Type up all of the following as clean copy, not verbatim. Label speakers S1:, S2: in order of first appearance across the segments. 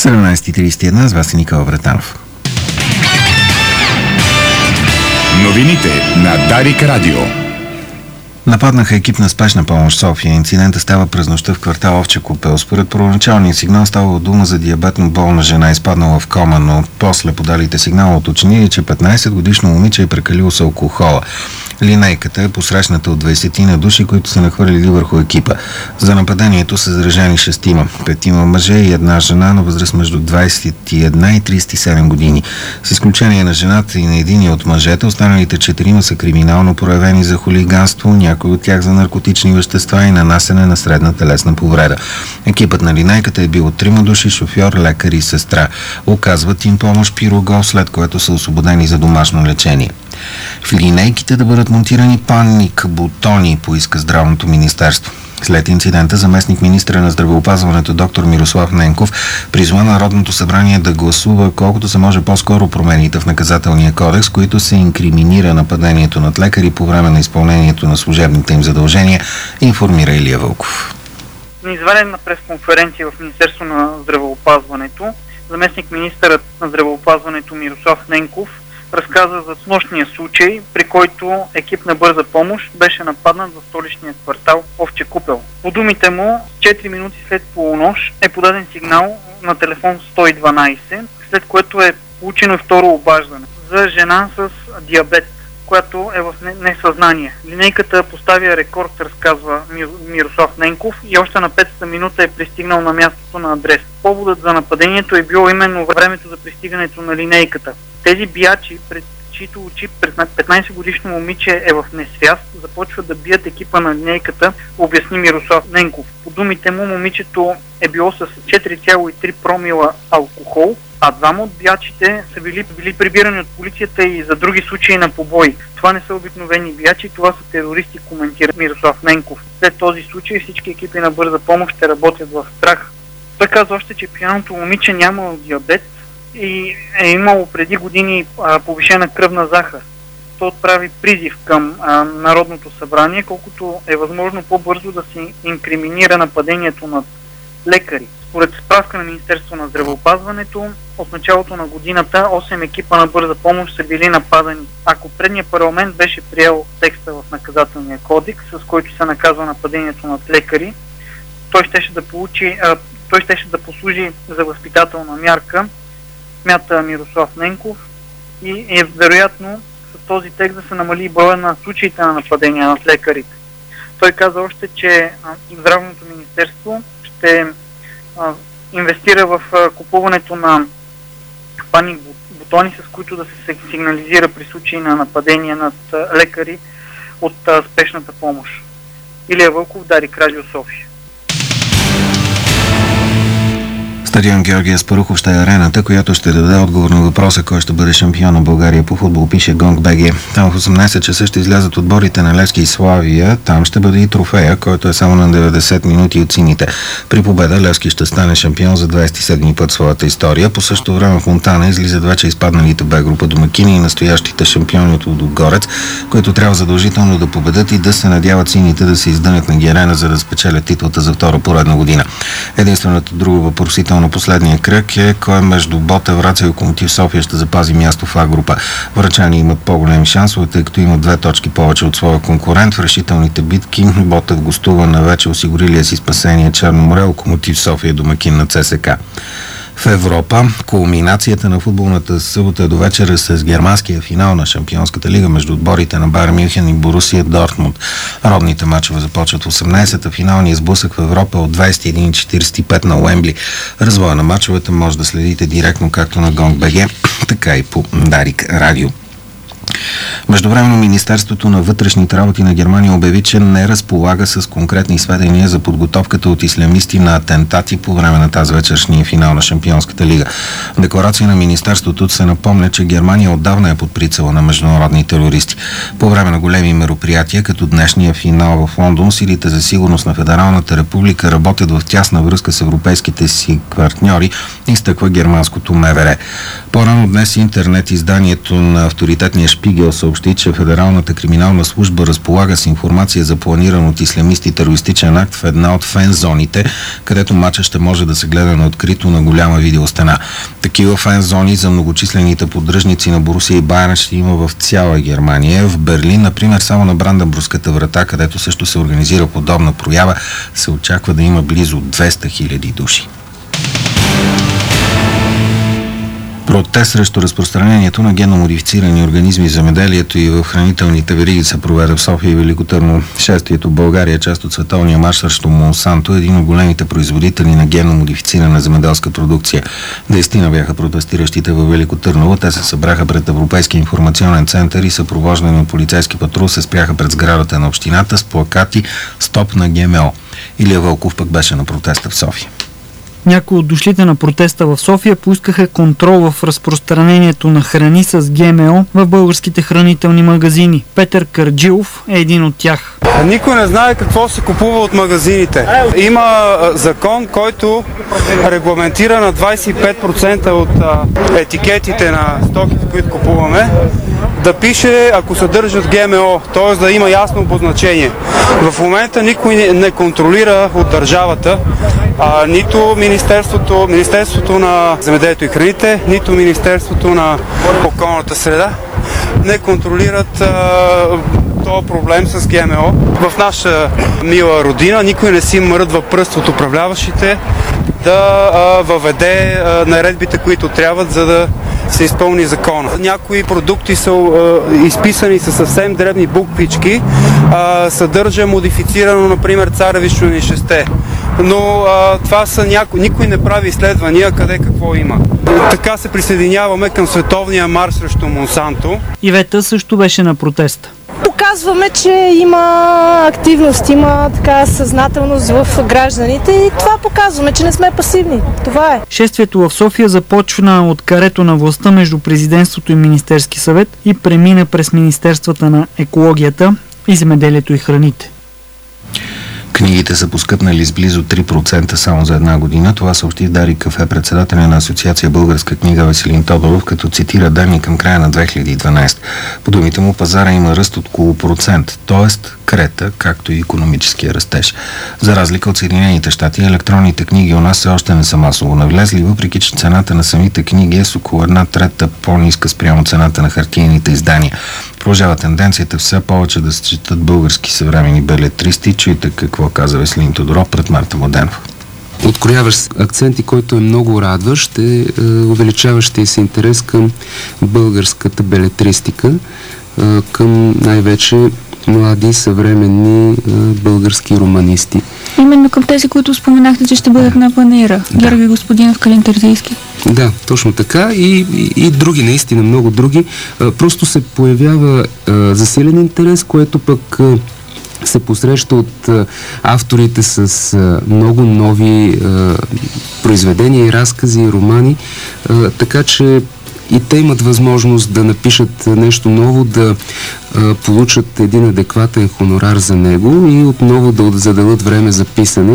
S1: 17:31, с вас е Никола Вратанов.
S2: Новините на Дарик Радио.
S1: Нападнаха екип на спешна помощ в София. Инцидентът става през нощта в квартал Овча купел. Според първоначалния сигнал става дума за диабетно болна жена, изпаднала в кома, но после подалите сигнал уточнили, че 15-годишно момиче е прекалило с алкохола. Линейката е посрещната от 20 души, които са нахвърлили върху екипа. За нападението са заражени 6, 5 мъже и една жена на възраст между 21 и 37 години. С изключение на жената и на единия от мъжете, останалите 4 са криминално проявени за хулиганство, някои от тях за наркотични вещества и нанасене на средна телесна повреда. Екипът на линейката е бил от 3 души, шофьор, лекар и сестра. Оказват им помощ пирогол, след което са освободени за домашно лечение. В линейките да бъдат монтирани панник бутони, поиска Здравното министерство. След инцидента заместник министра на здравеопазването доктор Мирослав Ненков призва Народното събрание да гласува колкото се може по-скоро промените в наказателния кодекс, които се инкриминира нападението над лекари по време на изпълнението на служебните им задължения, информира Илия Вълков.
S3: На извънредна пресконференция в Министерство на здравеопазването заместник министърът на здравеопазването Мирослав Ненков разказа за снощния случай, при който екип на бърза помощ беше нападнат в столичния квартал Овча купел. По думите му, 4 минути след полунощ е подаден сигнал на телефон 112, след което е получено второ обаждане за жена с диабет, която е в несъзнание. Линейката поставя рекорд, разказва Мирослав Ненков, и още на 5-та минута е пристигнал на мястото на адрес. Поводът за нападението е било именно времето за пристигането на линейката. Тези биячи, пред чието очи 15-годишно момиче е в несвяст, започват да бият екипа на линейката, обясни Мирослав Ненков. По думите му, момичето е било с 4,3 промила алкохол, а двама от биячите са били прибирани от полицията и за други случаи на побой. Това не са обикновени биячи, това са терористи, коментира Мирослав Ненков. След този случай всички екипи на бърза помощ ще работят в страх. Той казва още, че пияното момиче нямало диабет и е имало преди години повишена кръвна захар. Той отправи призив към Народното събрание, колкото е възможно по-бързо да се инкриминира нападението над лекари. Според справка на Министерство на здравеопазването, от началото на годината 8 екипа на бърза помощ са били нападани. Ако предният парламент беше приел текста в наказателния кодекс, с който се наказва нападението над лекари, той щеше да послужи за възпитателна мярка, смята Мирослав Ненков, и вероятно с този текст да се намали броя на случаите на нападения над лекарите. Той каза още, че Здравното министерство ще инвестира в купуването на паник бутони, с които да се сигнализира при случаи на нападения над лекари от спешната помощ. Илия Вълков, Дарик Радио, София.
S1: Стадион Георги Аспарухов ще е арената, която ще даде отговор на въпроса кой ще бъде шампион на България по футбол, пише Гонг.бг. Там в 18 часа ще излязат отборите на Левски и Славия. Там ще бъде и трофея, който е само на 90 минути от сините. При победа Левски ще стане шампион за 27 път в своята история. По същото време в Монтана излизат вече изпадналите Б група домакини и настоящите шампиони от Лудогорец, които трябва задължително да победят и да се надяват сините да се издънят на Герена, за да спечелят титлата за втора поредна година. Единственото друго въпросително на последния кръг е кой между Ботев, Враца и Локомотив София ще запази място в А група. Врачани имат по-големи шансове, тъй като имат 2 точки повече от своя конкурент. В решителните битки Ботев гостува на вече осигурилия си спасение Черно море, Локомотив София домакин на ЦСКА. В Европа кулминацията на футболната събота до вечера с германския финал на Шампионската лига между отборите на Байер Мюнхен и Борусия Дортмунд. Родните мачове започват в 18-та. Финалния сблъсък в Европа от 21:45 на Уембли. Развоя на мачовете може да следите директно както на Гонг.бг, така и по Дарик Радио. Междувременно Министерството на вътрешните работи на Германия обяви, че не разполага с конкретни сведения за подготовката от ислямисти на атентати по време на тази вечершния финал на Шампионската лига. В декларация на Министерството се напомня, че Германия отдавна е под прицела на международни терористи. По време на големи мероприятия, като днешния финал в Лондон, силите за сигурност на Федералната република работят в тясна връзка с европейските си партньори, изтъква германското МВР. По-рано днес интернет изданието на авторитетния Шпигел съобщи, че Федералната криминална служба разполага с информация за планиран от ислямисти терористичен акт в една от фен-зоните, където матча ще може да се гледа на открито на голяма видеостена. Такива фен-зони за многочислените поддръжници на Борусия и Байерн ще има в цяла Германия. В Берлин, например, само на Бранденбургската врата, където също се организира подобна проява, се очаква да има близо 200 000 души. Протест срещу разпространението на генномодифицирани организми в земеделието и в хранителните вериги се проведе в София и Велико Търново. Шествието в България е част от световния марш срещу Монсанто, един от големите производители на генномодифицирана земеделска продукция. 10 бяха протестиращите във Велико Търново. Те се събраха пред Европейския информационен център и съпровождани от полицейски патрул се спряха пред сградата на общината с плакати «Стоп на ГМО». Илия Вълков пък беше на протеста в София.
S4: Някои от дошлите на протеста в София поискаха контрол в разпространението на храни с ГМО в българските хранителни магазини. Петър Кърджилов е един от тях.
S5: Никой не знае какво се купува от магазините. Има закон, който регламентира на 25% от етикетите на стоките, които купуваме, да пише, ако съдържат ГМО, т.е. да има ясно обозначение. В момента никой не контролира от държавата, нито Министерството на земеделието и храните, нито Министерството на околната среда не контролират този проблем с ГМО. В наша мила родина никой не си мръдва пръст от управляващите да въведе наредбите, които трябват, за да се изпълни закона. Някои продукти са изписани със съвсем дребни буквички, съдържа модифицирано, например, царевично нишесте. Но това са никой не прави изследвания къде какво има. Така се присъединяваме към световния марш срещу Монсанто.
S4: Ивета също беше на протеста.
S6: Показваме, че има активност, има така съзнателност в гражданите и това показваме, че не сме пасивни. Това е.
S4: Шествието в София започна от карето на властта между президентството и Министерски съвет и премина през Министерствата на екологията и земеделието и храните.
S1: Книгите са поскъпнали с близо 3% само за една година. Това съобщи в Дарик кафе председателя на Асоциация Българска книга Веселин Тодоров, като цитира данни към края на 2012. По думите му, пазара има ръст от около процент, т.е. крета, както и икономическия растеж. За разлика от Съединените щати, електронните книги у нас все още не са масово навлезли, въпреки че цената на самите книги е с около 1/3 по-ниска спрямо цената на хартиените издания. Продължава тенденцията все повече да се четат български съвременни белетристи. Чуйте какво каза Веселин Тодоров пред Марта Младенов.
S7: Открояващ акценти, който е много радващ, е увеличаващия се интерес към българската белетристика, към най-вече млади, съвременни български романисти.
S8: Именно към тези, които споменахте, че ще бъдат на панаира. Да. Георги Господинов, Калин Терзийски.
S7: Да, точно така. И други, наистина много други. Просто се появява засилен интерес, което пък се посреща от авторите с много нови произведения и разкази, и романи. Така че и те имат възможност да напишат нещо ново, да получат един адекватен хонорар за него и отново да заделят време за писане.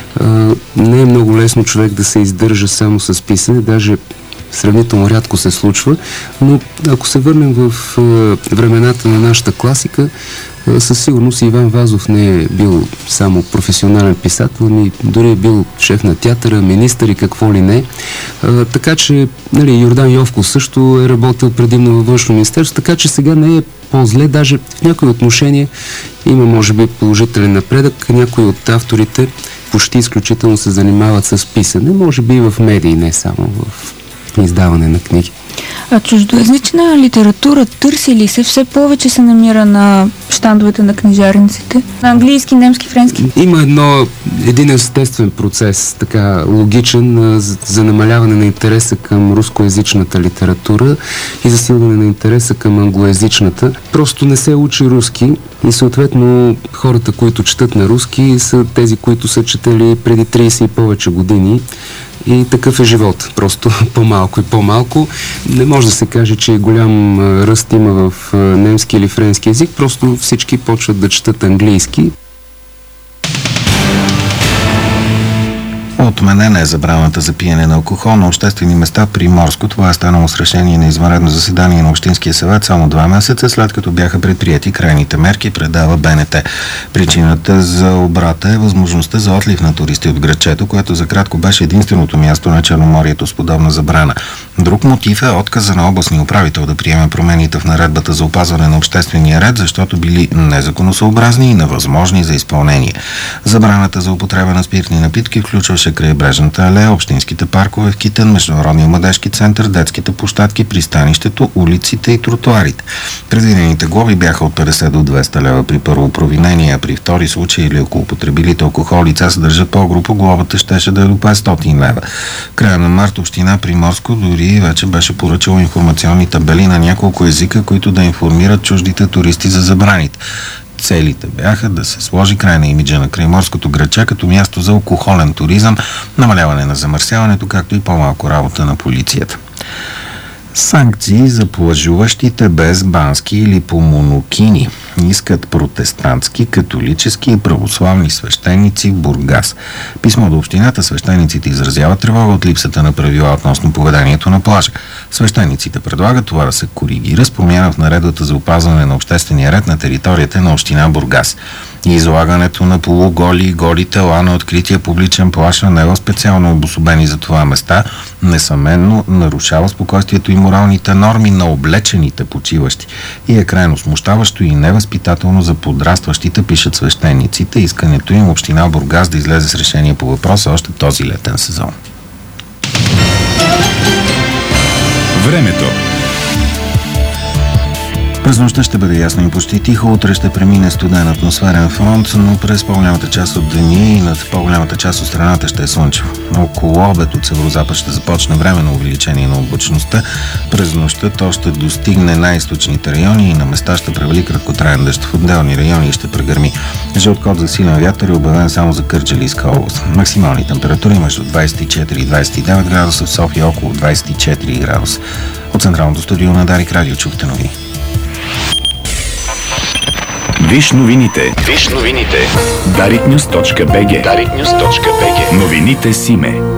S7: Не е много лесно човек да се издържа само с писане, даже сравнително рядко се случва, но ако се върнем в времената на нашата класика, със сигурност Иван Вазов не е бил само професионален писател, но дори е бил шеф на театъра, министър и какво ли не. Така че Йордан Йовков също е работил предимно във Външно министерство, така че сега не е по-зле, даже в някои отношения има може би положителен напредък. Някои от авторите почти изключително се занимават с писане, може би и в медии, не само в издаване на книги.
S8: А чуждоезична литература търси ли се? Все повече се намира на щандовете на книжарниците? На английски, немски, френски?
S7: Има един естествен процес, така логичен, за намаляване на интереса към рускоезичната литература и засилване на интереса към англоезичната. Просто не се учи руски и съответно хората, които четат на руски, са тези, които са четели преди 30 и повече години. И такъв е живот. Просто по-малко и по-малко. Не може да се каже, че голям ръст има в немски или френски език. Просто всички почват да четат английски.
S1: Отменена е забраната за пиене на алкохол на обществени места при Морско. Това е станало с решение на извънредно заседание на Общинския съвет само 2 месеца след като бяха предприяти крайните мерки, предава БНТ. Причината за обрата е възможността за отлив на туристи от градчето, което за кратко беше единственото място на Черноморието с подобна забрана. Друг мотив е отказа на областния управител да приеме промените в наредбата за опазване на обществения ред, защото били незаконосъобразни и невъзможни за изпълнение. Забраната за употреба на спиртни напитки включваше крайбрежната алея, общинските паркове в Китен, Международния младежки център, детските площадки, пристанището, улиците и тротуарите. Предвидените глоби бяха от 50 до 200 лева при първо провинение, а при втори случай или ако употребилите алкохол лица се държат по-грубо, глобата щеше да е до 500 лева. Края на март община Приморско дори вече беше поръчала информационни табели на няколко езика, които да информират чуждите туристи за забраните. Целите бяха да се сложи край на имиджа на крайморското градче като място за алкохолен туризъм, намаляване на замърсяването, както и по-малко работа на полицията. Санкции за плажуващите без бански или по монокини искат протестантски, католически и православни свещеници в Бургас. Писмо до общината свещениците изразяват тревога от липсата на правила относно поведението на плажа. Свещениците предлагат това да се коригира с промяна в наредбата за опазване на обществения ред на територията на община Бургас. И излагането на полуголи и голи тела на открития публичен плаж на него специално обособени за това места несъмнено нарушава спокойствието и моралните норми на облечените почиващи и е крайно смущаващо и невъзпитателно за подрастващите, пишат свещениците. Искането им община Бургас да излезе с решение по въпроса още този летен сезон.
S2: Времето.
S1: През нощта ще бъде ясно и почти тихо. Утре ще премине студен атмосферен фронт, но през по-голямата част от деня и над по-голямата част от страната ще е слънчево. Около обед от северозапад ще започне временно увеличение на облачността. През нощта то ще достигне най-източните райони и на места ще превали краткотраен дъжд. В отделни райони ще прегърми. Жълт код за силен вятър е обявен само за Кърджалийска област. Максимални температури между 24 и 29 градуса, в София около 24 градуса. От централното студио на Дарик Радио чухте новини.
S2: Виж новините. Дарикnews.bg. Новините с име.